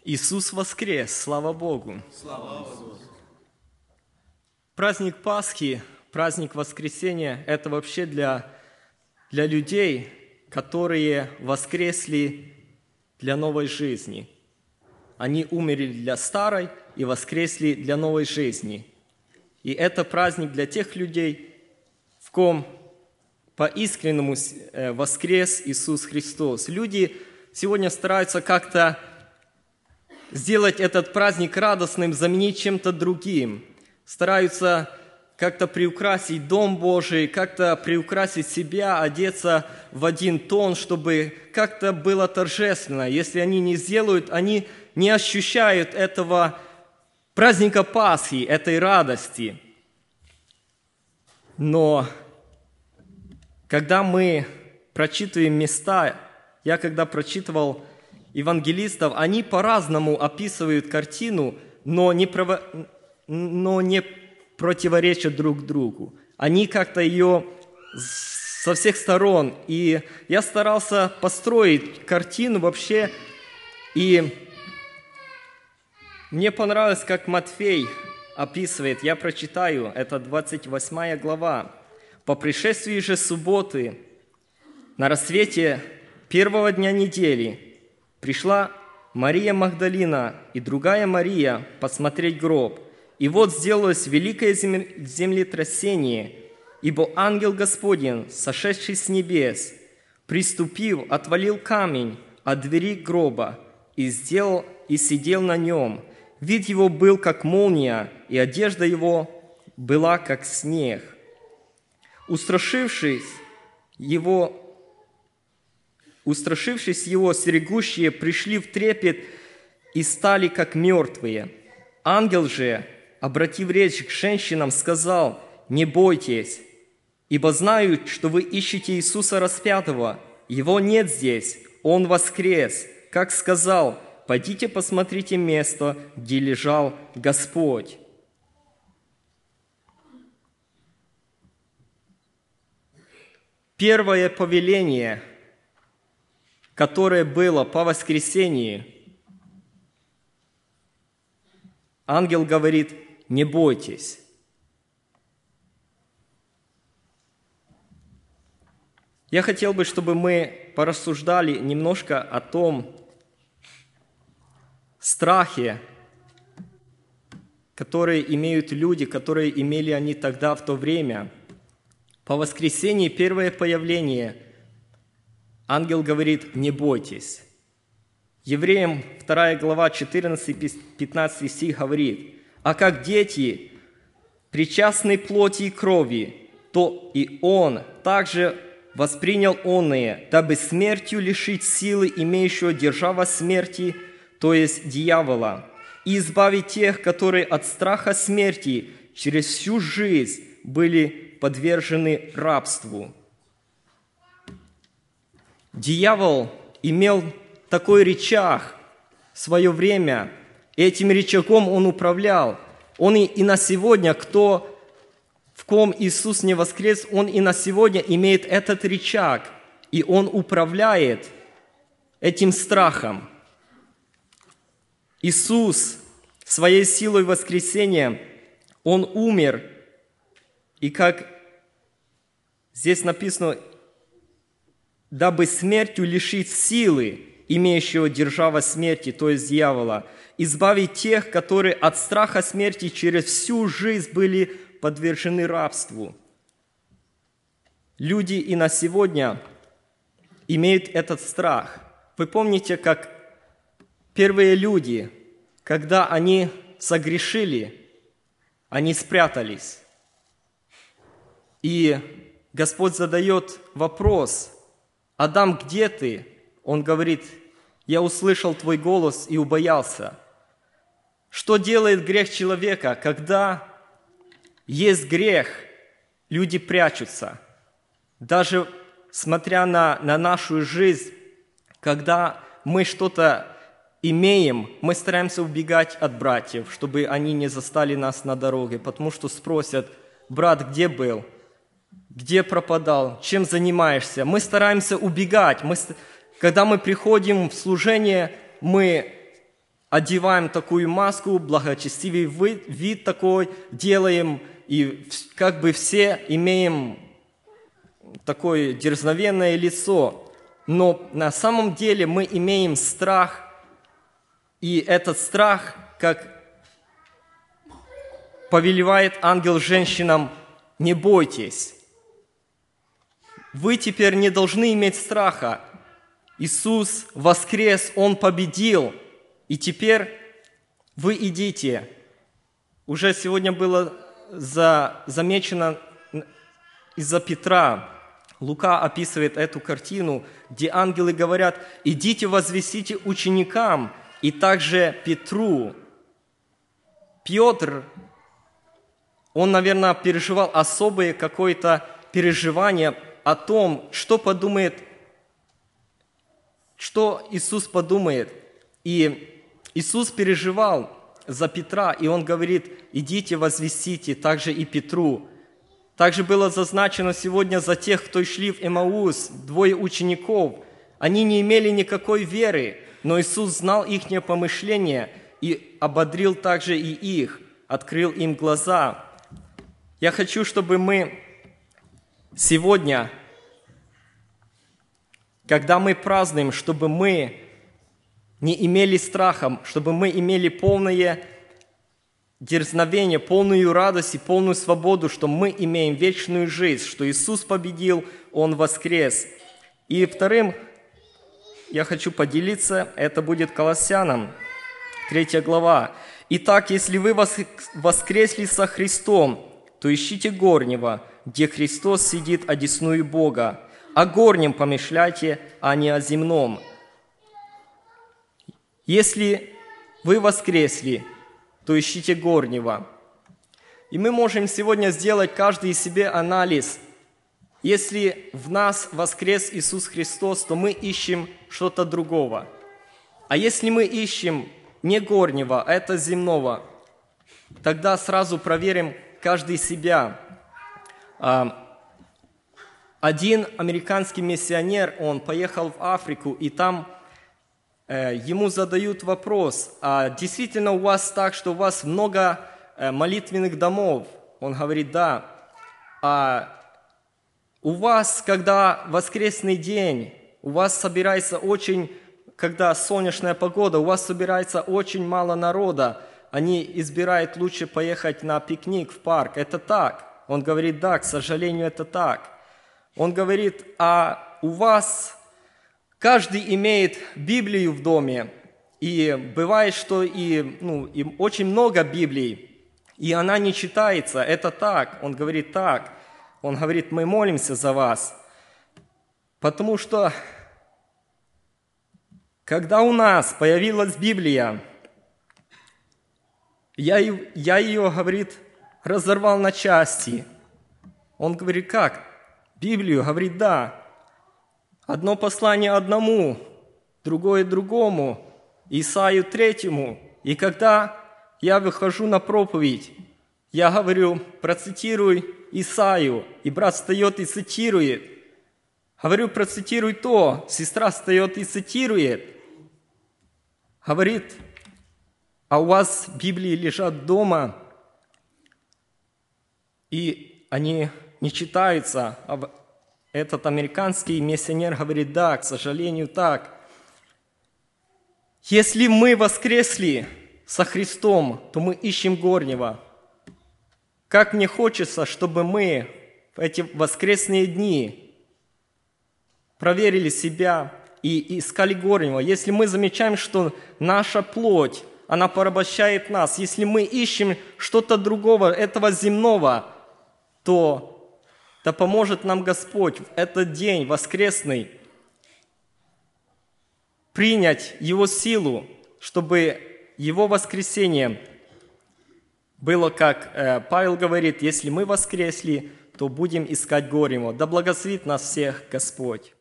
Иисус воскрес, слава Богу! Слава Богу! Праздник Пасхи, праздник Воскресения – это вообще для людей, которые воскресли для новой жизни. Они умерли для старой и воскресли для новой жизни. И это праздник для тех людей, в ком по-искреннему воскрес Иисус Христос. Люди сегодня стараются как-то сделать этот праздник радостным, заменить чем-то другим. Стараются как-то приукрасить Дом Божий, как-то приукрасить себя, одеться в один тон, чтобы как-то было торжественно. Если они не сделают, они не ощущают этого праздника Пасхи, этой радости. Но когда мы прочитываем места, я когда прочитывал евангелистов, они по-разному описывают картину, но не противоречат друг другу. Они как-то ее со всех сторон. И я старался построить картину вообще. И мне понравилось, как Матфей описывает. Я прочитаю, это 28 глава. «По пришествии же субботы, на рассвете первого дня недели, пришла Мария Магдалина и другая Мария посмотреть гроб. И вот сделалось великое землетрясение, ибо ангел Господень, сошедший с небес, приступив, отвалил камень от двери гроба и сидел на нем. Вид его был, как молния, и одежда его была, как снег. Устрашившись его, стерегущие пришли в трепет и стали, как мертвые. Ангел же, обратив речь к женщинам, сказал: «Не бойтесь, ибо знаю, что вы ищете Иисуса распятого. Его нет здесь, Он воскрес. Как сказал, пойдите посмотрите место, где лежал Господь». Первое повеление, которое было по воскресении, ангел говорит: «Не бойтесь». Я хотел бы, чтобы мы порассуждали немножко о том страхе, который имеют люди, которые имели они тогда, в то время. По воскресении, первое появление, ангел говорит: «Не бойтесь». Евреям 2 глава 14-15 стих говорит: «А как дети, причастны плоти и крови, то и он также воспринял оные, дабы смертью лишить силы имеющего держава смерти, то есть дьявола, и избавить тех, которые от страха смерти через всю жизнь были подвержены рабству». Дьявол имел такой рычаг в свое время, и этим рычагом он управлял. Он и на сегодня, в ком Иисус не воскрес, он и на сегодня имеет этот рычаг, и он управляет этим страхом. Иисус своей силой воскресения, Он умер, и как здесь написано, дабы смертью лишить силы имеющего держава смерти, то есть дьявола, избавить тех, которые от страха смерти через всю жизнь были подвержены рабству. Люди и на сегодня имеют этот страх. Вы помните, как первые люди, когда они согрешили, они спрятались. И Господь задает вопрос: «Адам, где ты?» Он говорит: «Я услышал твой голос и убоялся». Что делает грех человека? Когда есть грех, люди прячутся. Даже смотря на нашу жизнь, когда мы что-то имеем, мы стараемся убегать от братьев, чтобы они не застали нас на дороге, потому что спросят: «Брат, где был? Где пропадал? Чем занимаешься?» Мы стараемся убегать. Когда мы приходим в служение, мы одеваем такую маску, благочестивый вид такой делаем, и как бы все имеем такое дерзновенное лицо. Но на самом деле мы имеем страх, и этот страх, как повелевает ангел женщинам: не бойтесь. Вы теперь не должны иметь страха. Иисус воскрес, Он победил, и теперь вы идите. Уже сегодня было замечено из-за Петра. Лука описывает эту картину, где ангелы говорят: идите возвестите ученикам и также Петру. Петр, он, наверное, переживал особое какое-то переживание о том, что Иисус подумает. И Иисус переживал за Петра, и Он говорит: идите возвестите также и Петру. Также было зазначено сегодня за тех, кто шли в Эмаус, 2 учеников. Они не имели никакой веры, но Иисус знал их помышления и ободрил также и их, открыл им глаза. Я хочу, чтобы мы сегодня, когда мы празднуем, чтобы мы не имели страха, чтобы мы имели полное дерзновение, полную радость и полную свободу, что мы имеем вечную жизнь, что Иисус победил, Он воскрес. И вторым я хочу поделиться, это будет Колоссянам, 3 глава. «Итак, если вы воскресли со Христом, то ищите горнего, где Христос сидит одесную Бога. О горнем помышляйте, а не о земном». Если вы воскресли, то ищите горнего. И мы можем сегодня сделать каждый себе анализ. Если в нас воскрес Иисус Христос, то мы ищем что-то другого. А если мы ищем не горнего, а это земного, тогда сразу проверим каждый себя. Один американский миссионер, он поехал в Африку, и там ему задают вопрос: а действительно у вас так, что у вас много молитвенных домов? Он говорит: да. А у вас, когда воскресный день, у вас собирается когда солнечная погода, у вас собирается очень мало народа, они избирают лучше поехать на пикник в парк. Это так? Он говорит: да, к сожалению, это так. Он говорит: а у вас каждый имеет Библию в доме, и бывает, что и очень много Библий, и она не читается. Это так? Он говорит: так. Он говорит: мы молимся за вас, потому что когда у нас появилась Библия, я ее, говорит, разорвал на части. Он говорит: как? Библию? Говорит: да. Одно послание одному, другое другому, Исаию 3. И когда я выхожу на проповедь, я говорю: процитируй Исаию, и брат встает и цитирует. Говорю: процитируй то, сестра встает и цитирует. Говорит: а у вас Библии лежат дома, и они не читаются. Этот американский миссионер говорит: да, к сожалению, так. Если мы воскресли со Христом, то мы ищем горнего. Как мне хочется, чтобы мы в эти воскресные дни проверили себя и искали горнего. Если мы замечаем, что наша плоть, она порабощает нас, если мы ищем что-то другого, этого земного, то да поможет нам Господь в этот день воскресный принять Его силу, чтобы Его воскресение было, как Павел говорит: если мы воскресли, то будем искать горнего. Да благословит нас всех Господь.